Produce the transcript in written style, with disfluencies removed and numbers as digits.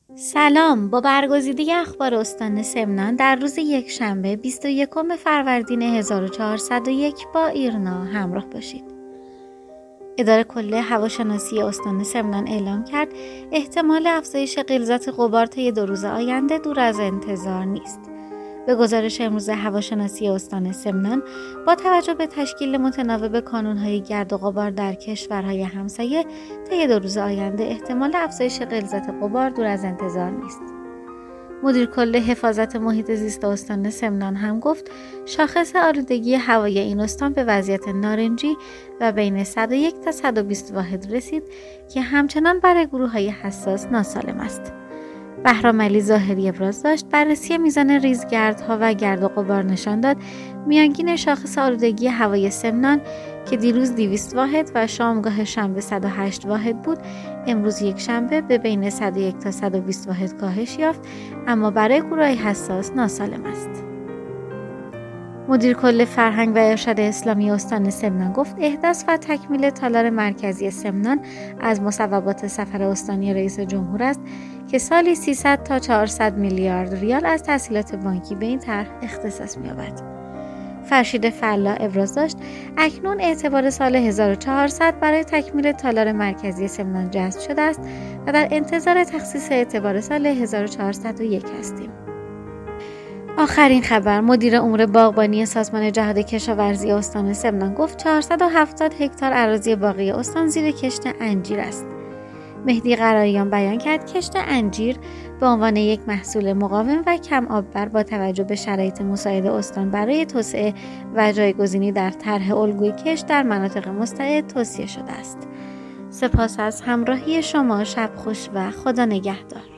سلام. با برگزیدگی اخبار استان سمنان در روز یکشنبه 21 فروردین 1401 با ایرنا همراه باشید. اداره کل هواشناسی استان سمنان اعلام کرد احتمال افزایش غلظت غبار طی 2 روز آینده دور از انتظار نیست. به گزارش امروز هواشناسی استان سمنان، با توجه به تشکیل متناوب کانون‌های گرد و غبار در کشورهای همسایه، طی 2 روز آینده احتمال افزایش غلظت غبار دور از انتظار نیست. مدیر کل حفاظت محیط زیست استان سمنان هم گفت شاخص آلودگی هوای این استان به وضعیت نارنجی و بین 101 تا 120 واحد رسید که همچنان برای گروه‌های حساس ناسالم است. بهرامعلی ظاهری ابراز داشت بررسی میزان ریزگردها و گرد و غبار نشان داد میانگین شاخص آلودگی هوای سمنان که دیروز 200 واحد و شامگاه شنبه 108 واحد بود، امروز یک شنبه به بین 101 تا 120 واحد کاهش یافت، اما برای گروه‌های حساس ناسالم است. مدیر کل فرهنگ و ارشاد اسلامی استان سمنان گفت احداث و تکمیل تالار مرکزی سمنان از مصوبات سفر استانی رئیس جمهور است که سالی 300 تا 400 میلیارد ریال از تسهیلات بانکی به این طرح اختصاص می‌یابد. فرشید فلا ابراز داشت اکنون اعتبار سال 1400 برای تکمیل تالار مرکزی سمنان جذب شده است و در انتظار تخصیص اعتبار سال 1401 هستیم. آخرین خبر، مدیر امور باغبانی سازمان جهاد کشاورزی استان سمنان گفت 470 هکتار اراضی باغی استان زیر کشت انجیر است. مهدی قراییان بیان کرد کشت انجیر به عنوان یک محصول مقاوم و کم آببر با توجه به شرایط مساعد استان برای توسعه و جایگزینی در طرح الگوی کشت در مناطق مستعد توصیه شده است. سپاس از همراهی شما. شب خوش و خدا نگهدار.